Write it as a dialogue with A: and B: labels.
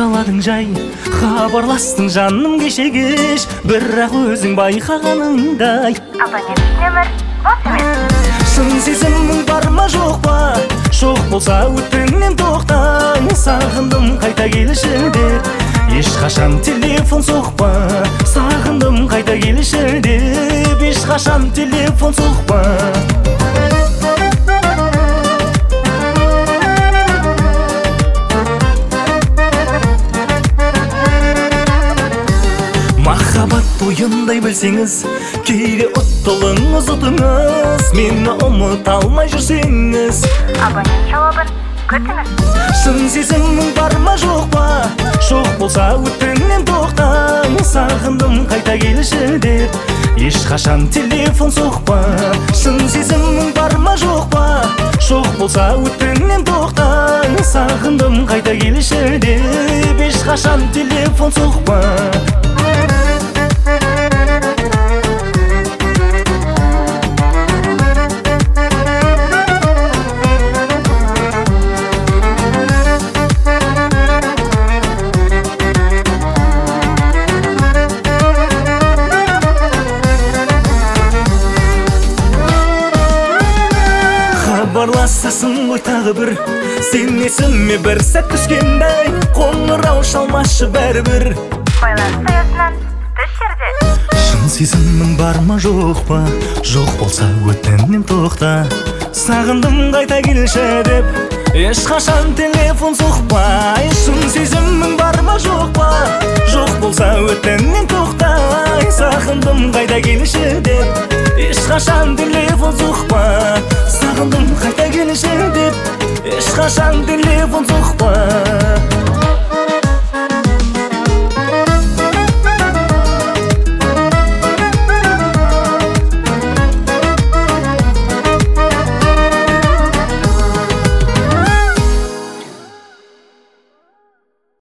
A: айталадың жай, хабарластың жаным кеше кеш, бірақ өзің байқағаныңдай
B: Абонент номер бос емес.
A: шын сезімің бар ма жоқ па? Жоқ болса өтпеңнен тоқтаң, сағындым қайта келші деп, ешқашан телефон соқпа. Сағындым қайта келші деп, ешқашан телефон соқпа. Махаббат ойындай білсеңіз, кейде ұттылыңыз ұтыңыз, мені ұмыта алмай жүрсеңіз.
B: Абонент жауабын күтіңіз.
A: Шын сезімің бар ма жоқ па? Жоқ болса өтпеңнен тоқтаң, сағындым қайта келші деп, ешқашан телефон соқпа. Шын сезімің бар ма жоқ па? Жоқ болса өтпеңнен тоқтаң, сағындым қайта келші деп, ешқашан телефон соқпа. Хабарласасың ғой тағы бір, сен есіме бір сәт түскендай, қоңырау шалмашы бәрібір.
B: Байланыс аясынан тыс жерде.
A: Шын сезімің бар ма жоқ па? Жоқ болса өтінемін тоқта, сағындым қайта келші деп, ешқашан телефон соқпа. Шын сезімің бар ма жоқ па? Жоқ болса өтінемін тоқта, сағындым қайта келші деп, ешқашан телефон соқпа. Сағындым қайта келші деп, ешқашан телефон соқпа.